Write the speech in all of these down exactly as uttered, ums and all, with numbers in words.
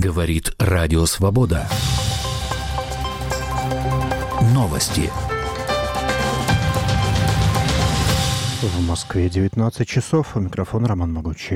Говорит Радио Свобода. Новости. В Москве девятнадцать часов. У микрофона Роман Могучий.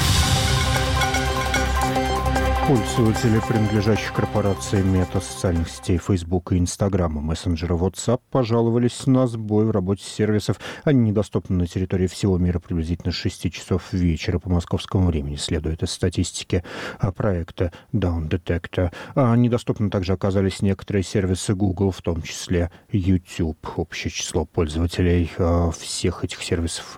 Пользователи, принадлежащих корпорации Мета, социальных сетей Facebook и Instagram, мессенджера WhatsApp, пожаловались на сбой в работе сервисов. Они недоступны на территории всего мира приблизительно с шести часов вечера по московскому времени, следует из статистики проекта Down Detector. А недоступны также оказались некоторые сервисы Google, в том числе YouTube. Общее число пользователей всех этих сервисов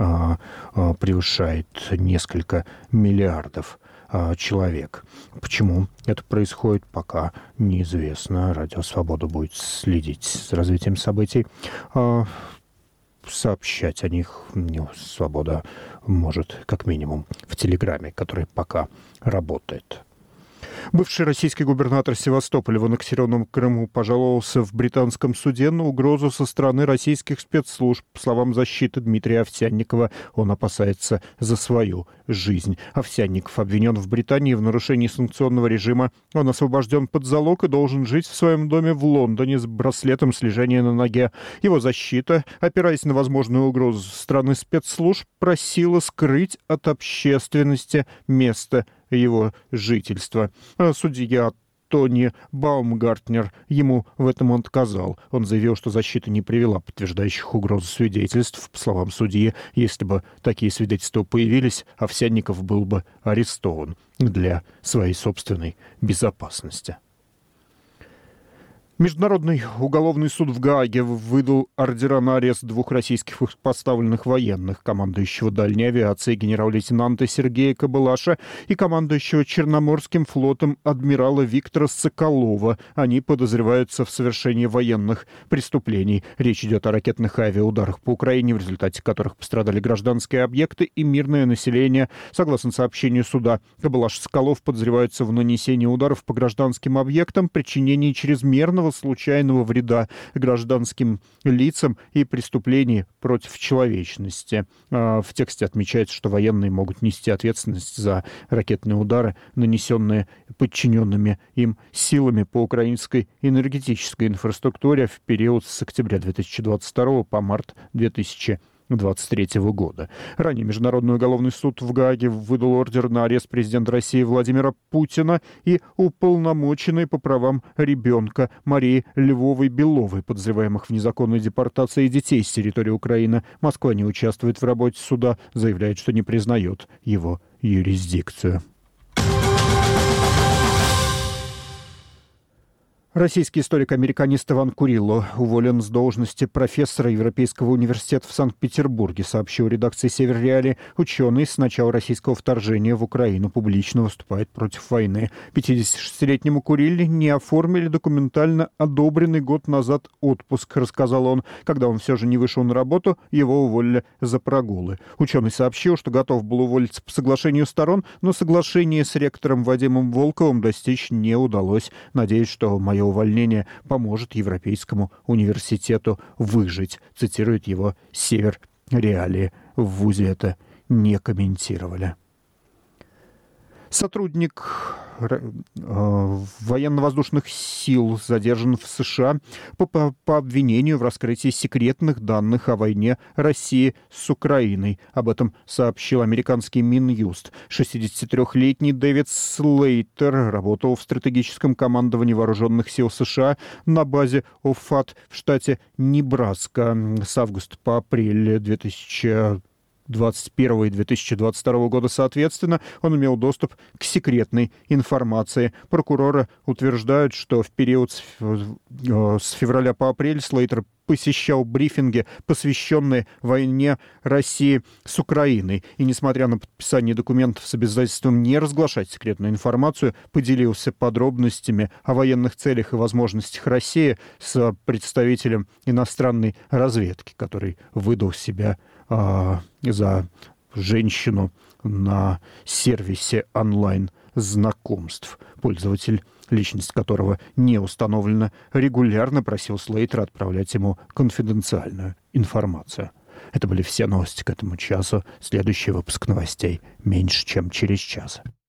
превышает несколько миллиардов человек. Почему это происходит, пока неизвестно. Радио Свобода будет следить за развитием событий. Сообщать о них Свобода может, как минимум, в Телеграме, который пока работает. Бывший российский губернатор Севастополя в аннексированном Крыму пожаловался в британском суде на угрозу со стороны российских спецслужб. По словам защиты Дмитрия Овсянникова, он опасается за свою жизнь. Овсянников обвинен в Британии в нарушении санкционного режима. Он освобожден под залог и должен жить в своем доме в Лондоне с браслетом слежения на ноге. Его защита, опираясь на возможную угрозу со стороны спецслужб, просила скрыть от общественности место его жительства. Судья Тони Баумгартнер ему в этом отказал. Он заявил, что защита не привела подтверждающих угрозу свидетельств. По словам судьи, если бы такие свидетельства появились, Овсянников был бы арестован для своей собственной безопасности. Международный уголовный суд в Гааге выдал ордера на арест двух российских поставленных военных, командующего дальней авиацией генерал-лейтенанта Сергея Кобылаша и командующего Черноморским флотом адмирала Виктора Соколова. Они подозреваются в совершении военных преступлений. Речь идет о ракетных авиаударах по Украине, в результате которых пострадали гражданские объекты и мирное население. Согласно сообщению суда, Кобылаш и Соколов подозреваются в нанесении ударов по гражданским объектам, причинении чрезмерного случайного вреда гражданским лицам и преступлений против человечности. В тексте отмечается, что военные могут нести ответственность за ракетные удары, нанесенные подчиненными им силами по украинской энергетической инфраструктуре в период с октября две тысячи двадцать второго по март две тысячи двадцать третьего года. Ранее Международный уголовный суд в Гааге выдал ордер на арест президента России Владимира Путина и уполномоченной по правам ребенка Марии Львовой-Беловой, подозреваемых в незаконной депортации детей с территории Украины. Москва не участвует в работе суда, заявляет, что не признает его юрисдикцию. Российский историк-американист Иван Курилло уволен с должности профессора Европейского университета в Санкт-Петербурге, сообщил редакции «Север Реалии». Ученый с начала российского вторжения в Украину публично выступает против войны. пятидесятишестилетнему Курилле не оформили документально одобренный год назад отпуск, рассказал он. Когда он все же не вышел на работу, его уволили за прогулы. Ученый сообщил, что готов был уволиться по соглашению сторон, но соглашение с ректором Вадимом Волковым достичь не удалось. Надеюсь, что мое увольнение поможет Европейскому университету выжить, цитирует его «Север Реалии». В вузе это не комментировали. Сотрудник военно-воздушных сил задержан в США по, по, по обвинению в раскрытии секретных данных о войне России с Украиной. Об этом сообщил американский Минюст. шестидесятитрёхлетний Дэвид Слейтер работал в стратегическом командовании вооруженных сил США на базе Офат в штате Небраска с августа по апрель две тысячи двадцать первого и две тысячи двадцать второго года соответственно, он имел доступ к секретной информации. Прокуроры утверждают, что в период с февраля по апрель Слейтер посещал брифинги, посвященные войне России с Украиной. И, несмотря на подписание документов с обязательством не разглашать секретную информацию, поделился подробностями о военных целях и возможностях России с представителем иностранной разведки, который выдал себя а, за женщину на сервисе онлайн-знакомств. Пользователь, личность которого не установлена, регулярно просил Слейтера отправлять ему конфиденциальную информацию. Это были все новости к этому часу. Следующий выпуск новостей меньше, чем через час.